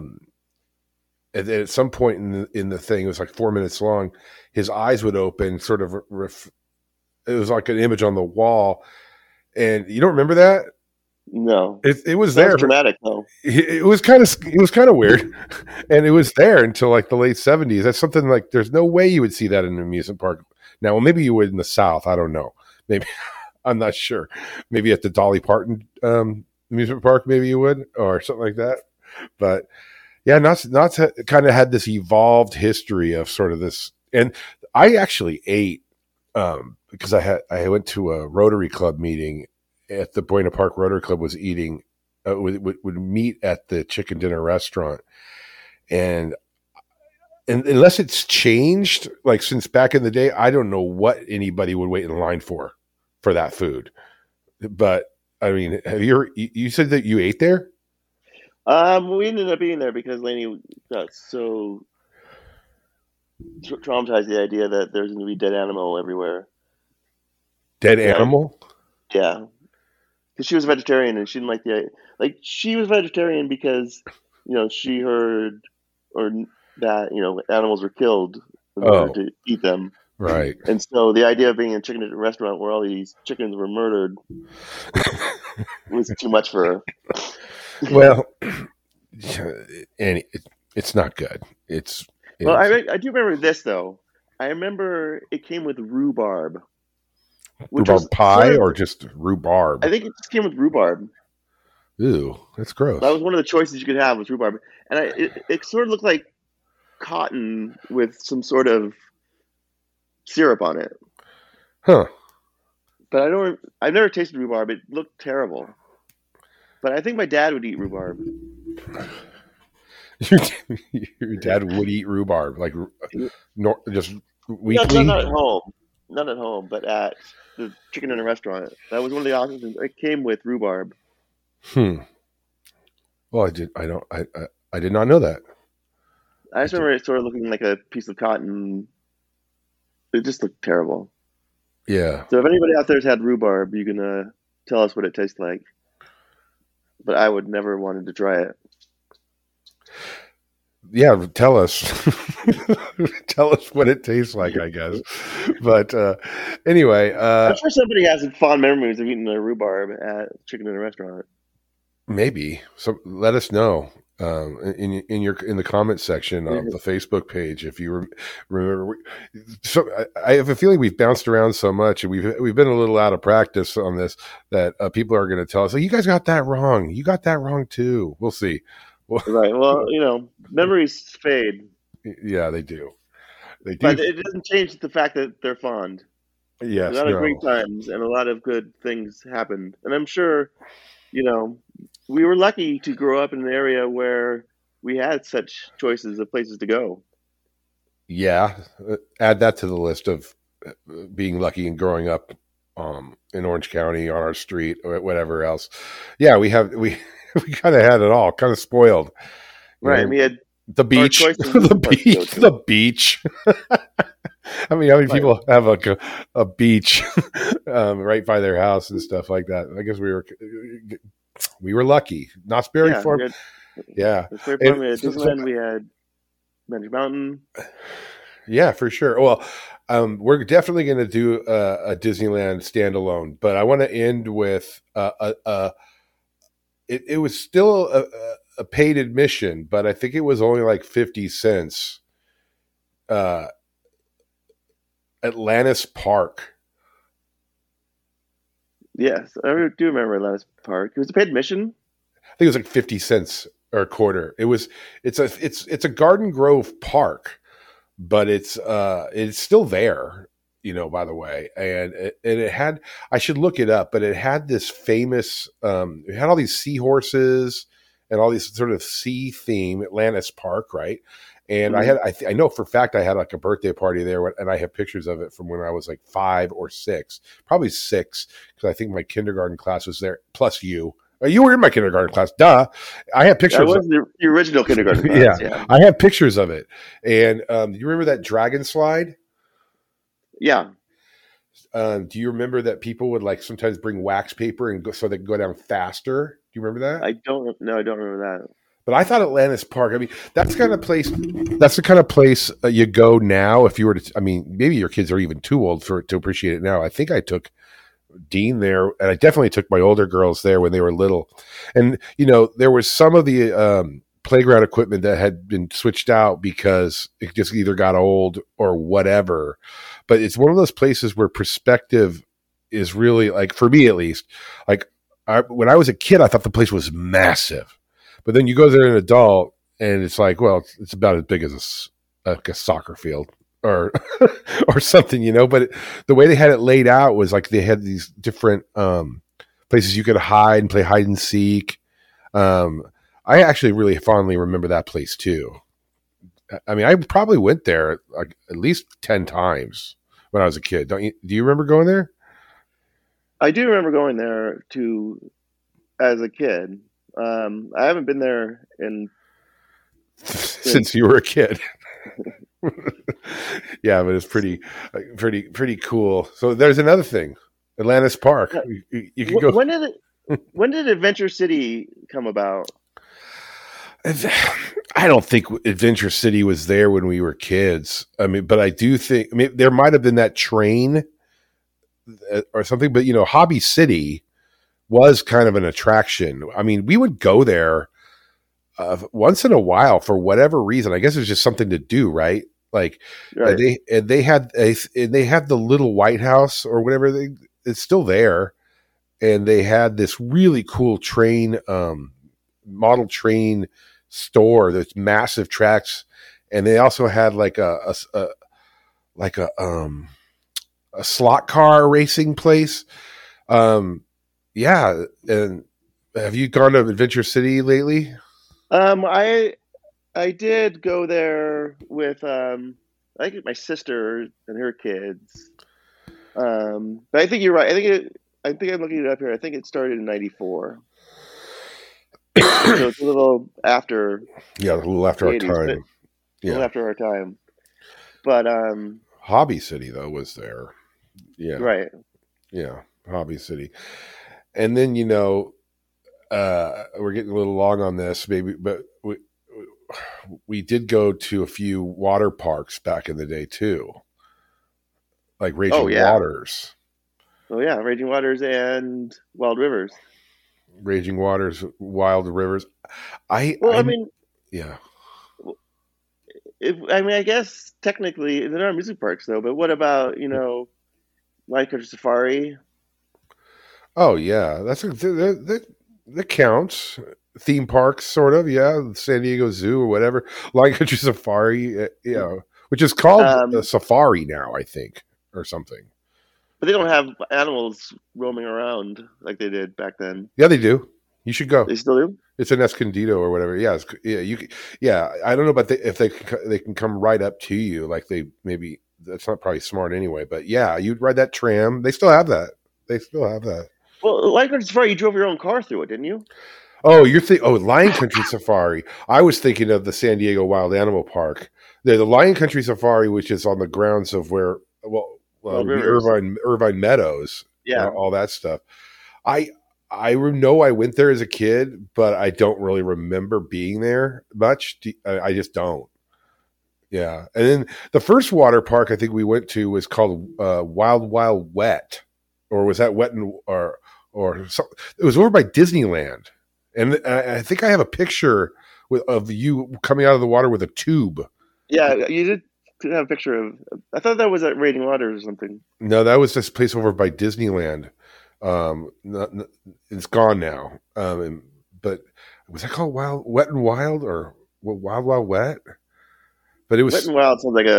Speaker 3: at some point in the thing, it was like 4 minutes long, his eyes would open, sort of, it was like an image on the wall. And you don't remember that?
Speaker 5: No.
Speaker 3: It was there.
Speaker 5: Dramatic, though.
Speaker 3: It was kind of weird. And it was there until like the late 70s. That's something like, there's no way you would see that in an amusement park. Now, well, maybe you would in the South. I don't know. Maybe, I'm not sure. Maybe at the Dolly Parton amusement park, maybe you would, or something like that. But yeah, Knott's kind of had this evolved history of sort of this. And I actually ate because I went to a Rotary Club meeting at the Buena Park Rotary Club was eating would meet at the chicken dinner restaurant, and unless it's changed like since back in the day, I don't know what anybody would wait in line for that food. But I mean, you said that you ate there?
Speaker 4: We ended up being there because Lainey got so traumatized the idea that there's going to be dead animal everywhere.
Speaker 3: Dead animal?
Speaker 4: Yeah. Because she was a vegetarian and she didn't like she was vegetarian because, she heard that, animals were killed in order to eat them.
Speaker 3: Right.
Speaker 4: And so the idea of being in a chicken restaurant where all these chickens were murdered was too much for her.
Speaker 3: Well, and it's not good.
Speaker 4: Well, I do remember this though. I remember it came with rhubarb.
Speaker 3: Rhubarb pie or just rhubarb?
Speaker 4: I think it just came with rhubarb.
Speaker 3: Ew, that's gross.
Speaker 4: That was one of the choices you could have was rhubarb, and it sort of looked like cotton with some sort of syrup on it.
Speaker 3: Huh.
Speaker 4: But I've never tasted rhubarb. It looked terrible. But I think my dad would eat rhubarb.
Speaker 3: Your dad would eat rhubarb, like just weekly?
Speaker 4: Not at home. Not at home, but at the chicken in a restaurant. That was one of the options. It came with rhubarb.
Speaker 3: Well, I did not know that.
Speaker 4: I just remember it sort of looking like a piece of cotton. It just looked terrible.
Speaker 3: Yeah.
Speaker 4: So if anybody out there's had rhubarb, you can tell us what it tastes like. But I would never wanted to try it.
Speaker 3: Yeah, tell us. Tell us what it tastes like, I guess. But anyway.
Speaker 4: I'm sure somebody has fond memories of eating a rhubarb at chicken in a restaurant. Maybe.
Speaker 3: So let us know in the comment section of the Facebook page if you remember. So I have a feeling we've bounced around so much and we've been a little out of practice on this that people are going to tell us, "Oh, you guys got that wrong. You got that wrong too." We'll see.
Speaker 4: Right. Well, memories fade.
Speaker 3: Yeah, they do. They do.
Speaker 4: But it doesn't change the fact that they're fond.
Speaker 3: Yes.
Speaker 4: A lot of great times and a lot of good things happened. And I'm sure, we were lucky to grow up in an area where we had such choices of places to go.
Speaker 3: Yeah. Add that to the list of being lucky and growing up in Orange County on our street or whatever else. Yeah, we kind of had it all, kind of spoiled.
Speaker 4: Right. We had
Speaker 3: the beach, the beach. How many people have a beach right by their house and stuff like that? I guess we were lucky. Knott's Berry Farm. Yeah.
Speaker 4: We had Disneyland. We had Magic Mountain.
Speaker 3: Yeah, for sure. Well, we're definitely going to do a Disneyland standalone, but I want to end with it was still a paid admission, but I think it was only like 50 cents. Atlantis Park.
Speaker 4: Yes, I do remember Atlantis Park. It was a paid admission.
Speaker 3: I think it was like 50 cents or a quarter. It's a Garden Grove park, but it's still there. By the way, and it had, I should look it up, but it had this famous, it had all these seahorses and all these sort of sea theme, Atlantis Park, right? And I know for a fact I had like a birthday party there, and I have pictures of it from when I was like 5 or 6, probably 6, because I think my kindergarten class was there, plus you. You were in my kindergarten class, duh. I have pictures.
Speaker 4: That was the original kindergarten class.
Speaker 3: Yeah, I have pictures of it. And do you remember that dragon slide?
Speaker 4: Yeah.
Speaker 3: Do you remember that people would like sometimes bring wax paper and so they could go down faster? Do you remember that?
Speaker 4: I don't remember that.
Speaker 3: But I thought Atlantis Park, I mean, that's the kind of place you go now if you were to, I mean, maybe your kids are even too old to appreciate it now. I think I took Dean there, and I definitely took my older girls there when they were little. And, there was some of the playground equipment that had been switched out because it just either got old or whatever. But it's one of those places where perspective is really, like, for me at least, like when I was a kid, I thought the place was massive. But then you go there as an adult and it's like, well, it's about as big as a soccer field. or or something, you know. But the way they had it laid out was like they had these different places you could hide and play hide and seek. I actually really fondly remember that place too. I mean, I probably went there like at least 10 times when I was a kid. Do you remember going there?
Speaker 4: I do remember going there as a kid. I haven't been there
Speaker 3: since you were a kid. Yeah, but it's pretty cool. So there's another thing, Atlantis Park. You can go.
Speaker 4: When did Adventure City come about?
Speaker 3: I don't think Adventure City was there when we were kids. I mean, but I do think. I mean, there might have been that train or something. But you know, Hobby City was kind of an attraction. I mean, we would go there once in a while for whatever reason. I guess it was just something to do, right? Like
Speaker 4: Right.
Speaker 3: they had the little White House or whatever. It's still there, and they had this really cool train, model train store that's massive tracks, and they also had like a slot car racing place. Yeah, and have you gone to Adventure City lately?
Speaker 4: I did go there with I think my sister and her kids. But I think you're right. I think I'm looking it up here. I think it started in '94. So it's a little after.
Speaker 3: Yeah, a little after our
Speaker 4: 80s,
Speaker 3: time.
Speaker 4: A
Speaker 3: Yeah,
Speaker 4: little after our time. But
Speaker 3: Hobby City though was there. Yeah,
Speaker 4: right.
Speaker 3: yeah, Hobby City. And then, you know, we're getting a little long on this, maybe, but we did go to a few water parks back in the day too, like Raging Waters.
Speaker 4: Oh yeah, Raging Waters and Wild Rivers.
Speaker 3: Raging Waters, Wild Rivers.
Speaker 4: I mean,
Speaker 3: yeah.
Speaker 4: I guess technically they're not amusement parks though. But what about Lion Country Safari?
Speaker 3: Oh yeah, that counts. Theme parks, sort of. Yeah, San Diego Zoo or whatever. Lion Country Safari, which is called the Safari now, I think, or something.
Speaker 4: But they don't have animals roaming around like they did back then.
Speaker 3: Yeah, they do. You should go.
Speaker 4: They still do.
Speaker 3: It's in Escondido or whatever. Yeah, I don't know about if they can come right up to you. Like maybe that's not probably smart anyway. But yeah, you'd ride that tram. They still have that.
Speaker 4: Well, Lion Country Safari, you drove your own car through it, didn't you?
Speaker 3: Oh, Lion Country Safari. I was thinking of the San Diego Wild Animal Park. The Lion Country Safari, which is on the grounds of where Irvine Meadows, all that stuff. I know I went there as a kid, but I don't really remember being there much. I just don't. Yeah, and then the first water park I think we went to was called Wild Wild Wet, or was that Wet or something? It was over by Disneyland, and I think I have a picture of you coming out of the water with a tube.
Speaker 4: Yeah, you did have a picture of. I thought that was at Raging Waters or something.
Speaker 3: No, that was this place over by Disneyland. It's gone now. But was that called Wet and Wild or Wild Wild Wet? But it was
Speaker 4: Wet and Wild sounds like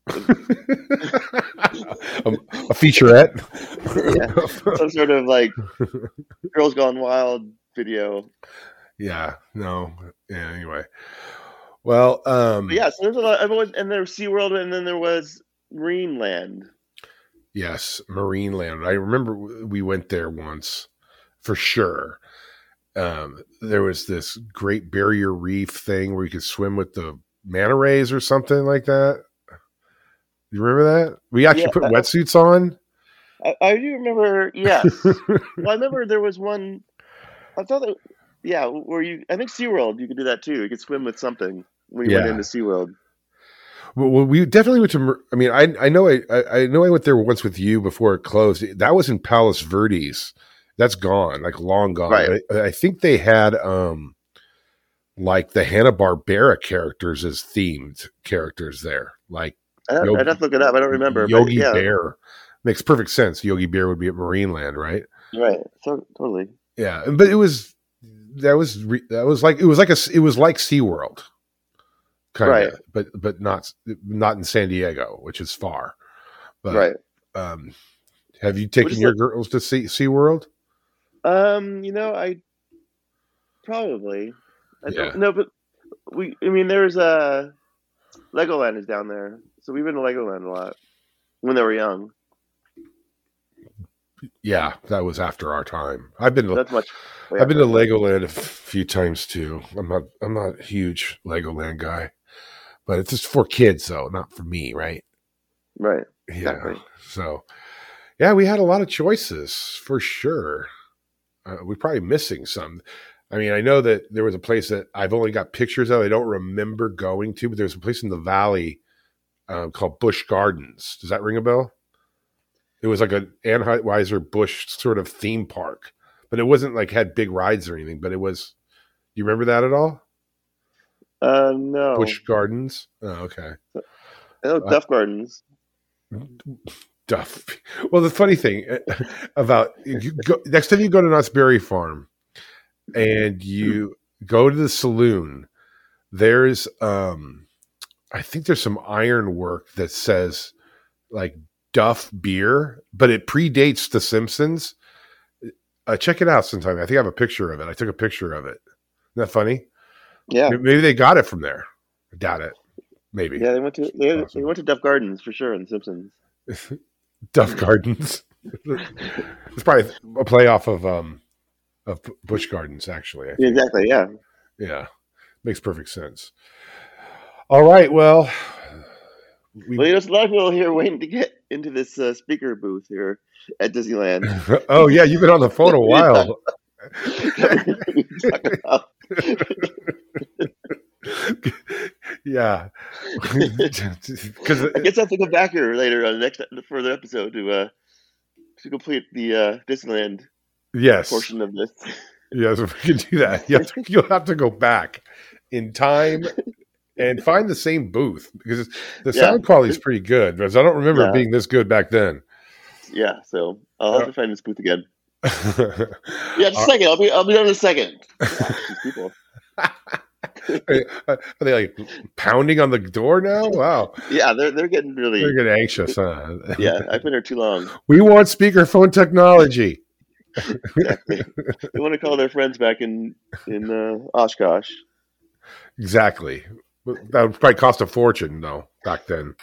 Speaker 3: a featurette.
Speaker 4: Yeah, some sort of like Girls Gone Wild video.
Speaker 3: Yeah. No. Yeah. Anyway. Well.
Speaker 4: So there's a lot. And there was SeaWorld, and then there was Marineland.
Speaker 3: Yes, Marineland. I remember we went there once, for sure. There was this Great Barrier Reef thing where you could swim with the manta rays or something like that. You remember that? We actually put wetsuits on.
Speaker 4: I do remember. Yes. Well, I remember there was one. I thought that. Yeah, where I think SeaWorld, you could do that too. You could swim with something when you went into SeaWorld.
Speaker 3: Well, we definitely went to. I mean, I know I went there once with you before it closed. That was in Palos Verdes. That's gone, like long gone.
Speaker 4: Right.
Speaker 3: I think they had like the Hanna-Barbera characters as themed characters there. Like
Speaker 4: I'd have to look it up. I don't remember.
Speaker 3: Yogi Bear makes perfect sense. Yogi Bear would be at Marineland, right?
Speaker 4: Right. So totally.
Speaker 3: Yeah, but it was like SeaWorld. kind
Speaker 4: Right.
Speaker 3: of, but not in San Diego, which is far. But,
Speaker 4: Right.
Speaker 3: Have you taken your girls to SeaWorld?
Speaker 4: I probably. I don't know, but there's Legoland is down there, so we've been to Legoland a lot when they were young.
Speaker 3: Yeah, that was after our time. I've been to Legoland a few times too. I'm not a huge Legoland guy, but it's just for kids though, not for me, right?
Speaker 4: Right.
Speaker 3: Yeah.
Speaker 4: Exactly.
Speaker 3: So, yeah, we had a lot of choices for sure. We're probably missing some. I mean, I know that there was a place that I've only got pictures of. I don't remember going to, but there's a place in the valley called Busch Gardens. Does that ring a bell? It was like an Anheuser-Busch sort of theme park, but it wasn't like had big rides or anything. But it was. You remember that at all?
Speaker 4: No.
Speaker 3: Busch Gardens. Oh, okay.
Speaker 4: I know Duff Gardens.
Speaker 3: Duff. Well, the funny thing about next time you go to Knott's Berry Farm and you go to the saloon, there's I think there's some ironwork that says like Duff beer, but it predates The Simpsons. Check it out sometime. I think I have a picture of it. I took a picture of it. Isn't that funny?
Speaker 4: Yeah.
Speaker 3: Maybe they got it from there. I doubt it. Maybe.
Speaker 4: Yeah, they went to Duff Gardens for sure in The Simpsons.
Speaker 3: Duff Gardens. It's probably a playoff of Busch Gardens, actually.
Speaker 4: Yeah, exactly. Yeah.
Speaker 3: Yeah. Makes perfect sense. All right. Well,
Speaker 4: there's a lot of people here waiting to get into this speaker booth here at Disneyland.
Speaker 3: Oh, yeah. You've been on the phone a while. Yeah. Because
Speaker 4: I guess I have to go back here later on the further episode to complete the Disneyland portion of this.
Speaker 3: Yes, we can do that. You'll have to go back in time and find the same booth because the sound quality is pretty good. Because I don't remember it being this good back then.
Speaker 4: Yeah, so I'll have to find this booth again. Yeah, just a second. I'll be done in a second. These people.
Speaker 3: Are they like pounding on the door now? Wow.
Speaker 4: Yeah, they're getting
Speaker 3: anxious, huh?
Speaker 4: Yeah, I've been here too long.
Speaker 3: We want speakerphone technology.
Speaker 4: Exactly. They want to call their friends back in Oshkosh.
Speaker 3: Exactly. That would probably cost a fortune, though, back then.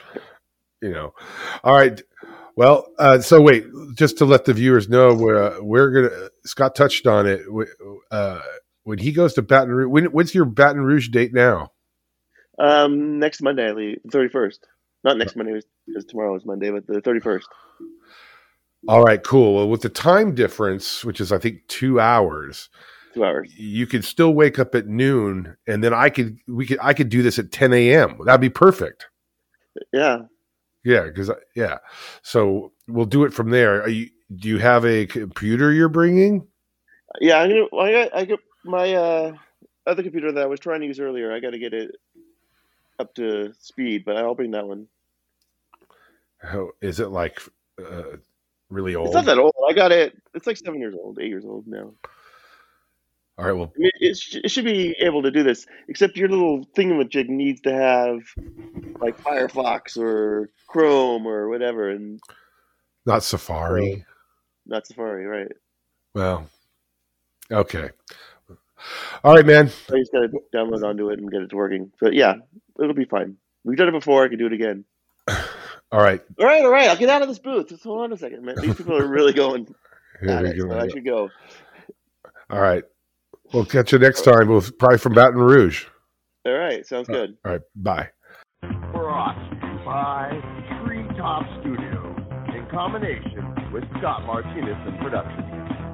Speaker 3: All right. Well, so wait, just to let the viewers know, we're gonna. Scott touched on it. When he goes to Baton Rouge, when's your Baton Rouge date now?
Speaker 4: Next Monday, I leave, 31st. Not next Monday, because tomorrow is Monday, but the 31st.
Speaker 3: All right, cool. Well, with the time difference, which is I think 2 hours.
Speaker 4: 2 hours.
Speaker 3: You could still wake up at noon, and then I could do this at 10 a.m. That'd be perfect.
Speaker 4: Yeah.
Speaker 3: Yeah, so we'll do it from there. Do you have a computer you're bringing?
Speaker 4: Yeah, I got my other computer that I was trying to use earlier. I got to get it up to speed, but I'll bring that one.
Speaker 3: Oh, is it like really old?
Speaker 4: It's not that old. I got it. It's like 7 years old, 8 years old now.
Speaker 3: All right. Well,
Speaker 4: it should be able to do this, except your little thingamajig needs to have like Firefox or Chrome or whatever, and
Speaker 3: not Safari.
Speaker 4: Not Safari, right?
Speaker 3: Well, okay. All right, man.
Speaker 4: I just got to download onto it and get it to working. But yeah, it'll be fine. We've done it before. I can do it again.
Speaker 3: All right.
Speaker 4: All right. I'll get out of this booth. Just hold on a second, man. These people are really going at it, so I should go.
Speaker 3: All right. We'll catch you next time. We'll probably from Baton Rouge.
Speaker 4: All right. Sounds good.
Speaker 3: All right. Bye.
Speaker 2: Brought to you by Treetop Studio in combination with Scott Martinez and production.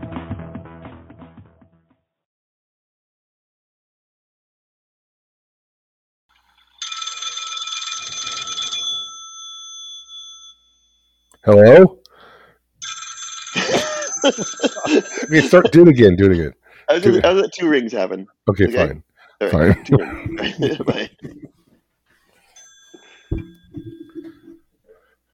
Speaker 3: Hello? Do it again.
Speaker 4: I was at 2 rings happen.
Speaker 3: Okay, fine.
Speaker 4: All right,
Speaker 3: fine.
Speaker 4: 2 rings. Bye.